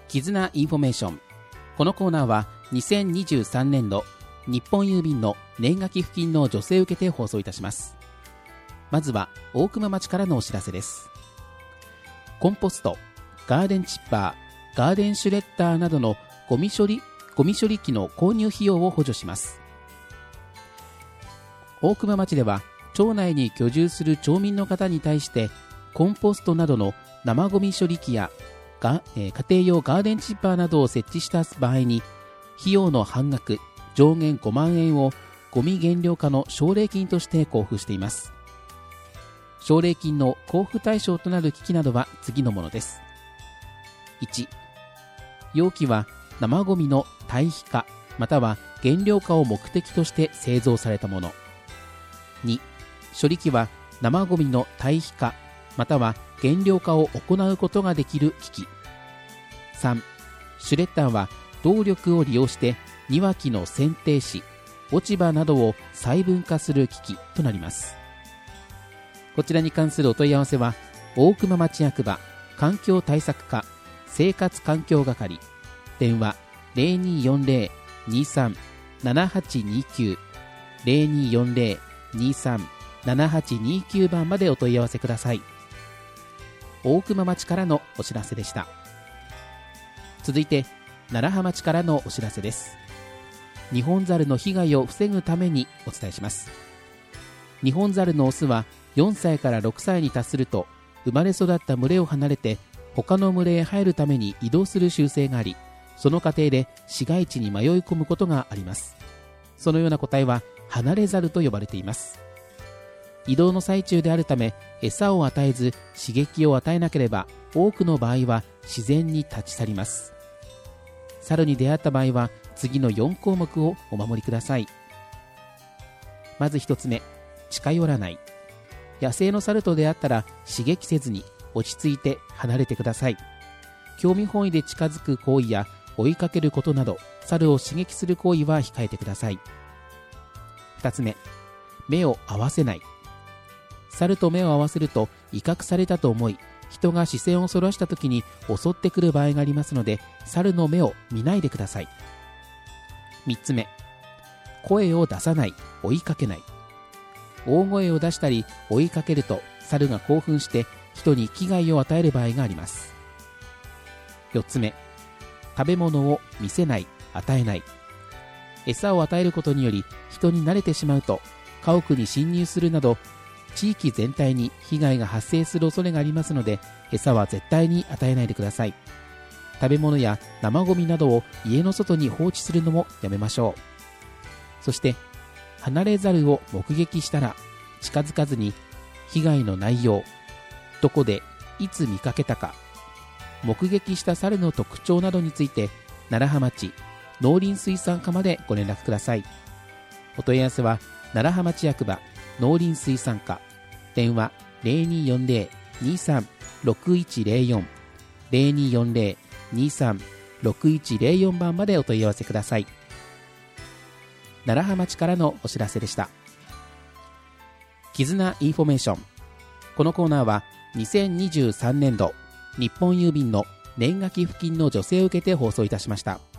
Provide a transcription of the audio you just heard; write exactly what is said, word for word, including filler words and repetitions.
絆インフォメーション。このコーナーはにせんにじゅうさんねんど日本郵便の年賀寄付金の助成を受けて放送いたします。まずは大熊町からのお知らせです。コンポスト、ガーデンチッパー、ガーデンシュレッダーなどのゴミ処理、ゴミ処理機の購入費用を補助します。大熊町では町内に居住する町民の方に対してコンポストなどの生ゴミ処理機やが、えー、家庭用ガーデンチッパーなどを設置した場合に費用の半額上限ごまんえんをゴミ減量化の奨励金として交付しています。奨励金の交付対象となる機器などは次のものです。いち、容器は生ゴミの堆肥化または減量化を目的として製造されたもの。に、処理機は生ゴミの堆肥化または減量化を行うことができる機器。さん、シュレッダーは動力を利用して庭木の剪定枝、落ち葉などを細分化する機器となります。こちらに関するお問い合わせは大熊町役場環境対策課生活環境係、電話 ゼロにーよんゼロ にーさん ななはちにーきゅう ゼロにーよんゼロ にーさん ななはちにーきゅう 番までお問い合わせください。大熊町からのお知らせでした。続いて楢葉町からのお知らせです。ニホンザルの被害を防ぐためにお伝えします。ニホンザルのオスはよんさいからろくさいに達すると生まれ育った群れを離れて他の群れへ入るために移動する習性があり、その過程で市街地に迷い込むことがあります。そのような個体は離れザルと呼ばれています。移動の最中であるため餌を与えず刺激を与えなければ多くの場合は自然に立ち去ります。猿に出会った場合は次のよんこうもくをお守りください。まずひとつめ、近寄らない。野生の猿と出会ったら刺激せずに落ち着いて離れてください。興味本位で近づく行為や追いかけることなど猿を刺激する行為は控えてください。ふたつめ、目を合わせない。猿と目を合わせると威嚇されたと思い人が視線をそらした時に襲ってくる場合がありますので猿の目を見ないでください。みっつめ、声を出さない、追いかけない。大声を出したり追いかけると猿が興奮して人に危害を与える場合があります。よっつめ、食べ物を見せない、与えない。餌を与えることにより人に慣れてしまうと家屋に侵入するなど地域全体に被害が発生する恐れがありますので餌は絶対に与えないでください。食べ物や生ゴミなどを家の外に放置するのもやめましょう。そして離れザルを目撃したら近づかずに被害の内容、どこでいつ見かけたか、目撃した猿の特徴などについて楢葉町農林水産課までご連絡ください。お問い合わせは楢葉町役場農林水産課、電話 ゼロにーよんゼロ にーさん ろくいちゼロよん ゼロにーよんゼロ にーさん ろくいちゼロよん 番までお問い合わせください。楢葉町からのお知らせでした。絆インフォメーション。このコーナーはにせんにじゅうさんねんど日本郵便の年賀寄付金の助成を受けて放送いたしました。